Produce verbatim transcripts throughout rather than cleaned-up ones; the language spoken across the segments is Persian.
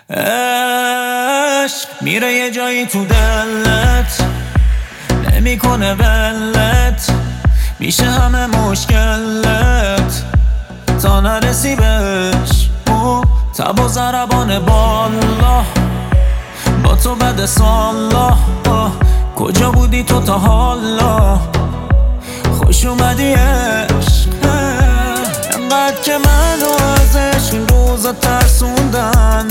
عشق میره یه جایی تو دلت، نمیکنه ولت، میشه همه مشکلت تا نرسی بهش. او تب و ضربان بالا با تو بد سالا، کجا بودی تو تا حالا؟ خوش اومدی عشق، انقدر که منو از عشق این روزا ترسوندن،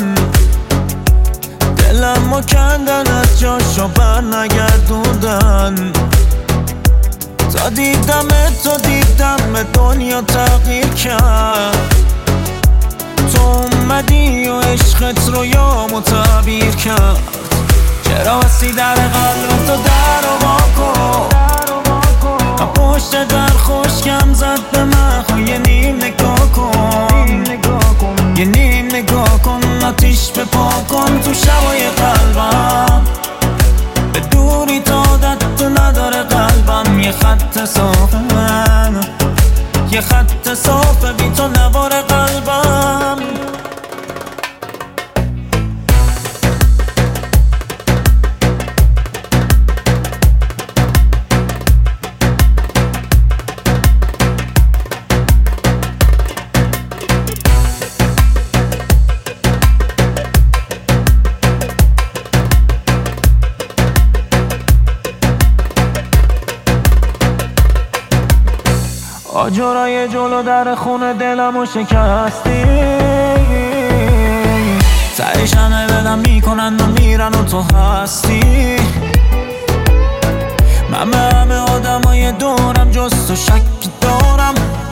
دلمو کندن از جاشو بر نگردوندن. تا دیدم تو دیدم به دنیا تغییر کرد، تو اومدی و عشقت رو یامو تعبیر کرد. چرا بستی در قلب تو در رو واکن، پشت در خشکم زد به من، خو یه نیم نگاه کن، یه نیم نگاه کن، آتیش به پا کن تو شبای قلبم. به دوری تا عادت نداره قلبم، یه خط صافه من، یه خط صافه بی تو نوار قلبم. آجرای جلو در خونه دلمو شکستی، سرش همه بدم میکنن و میرن و تو هستی. من به همه آدمای دورم جز تو شک دارم،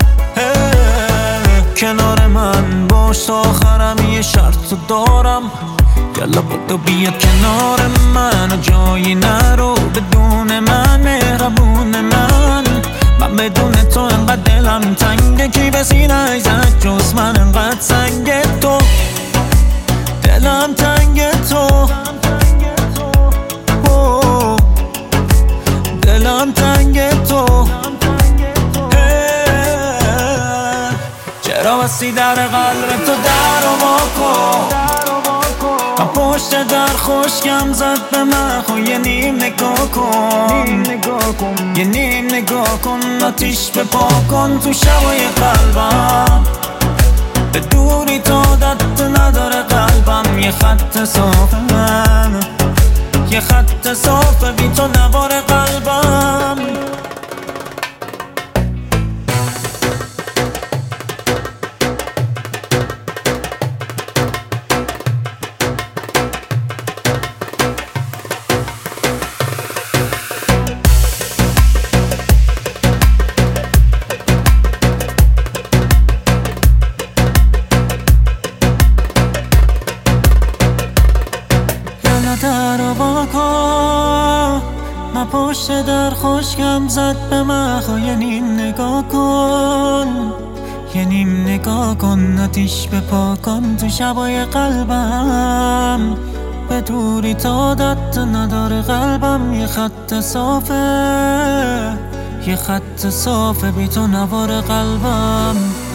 کنار من باش تا آخرم یه شرط دارم. یالا بودو بیا کنار من و جایی نرو بدون من، مهربون من. من بدون تو انقدر دلم تنگه، کی به سینه زد جز من انقدر سنگ تو، دلم تنگ تو، دلم تنگ تو. چرا بستی در قلب تو در رو واکن، پشت در خشکم زد به من، خو یه نیم نگاه کن، یه نیم نگاه کن، آتیش به پا کن تو شبای قلبم. به دوری تا عادت نداره قلبم، یه خط صافه من، یه خط صافه بی تو نوار قلبم. در رو واکن، من پشت در خشکم زد به من، خو یه نیم نگاه کن، یه نیم نگاه کن، آتیش به پا کن تو شبای قلبم. به دوری تا عادت نداره قلبم، یه خط صافه، یه خط صافه بی تو نوار قلبم.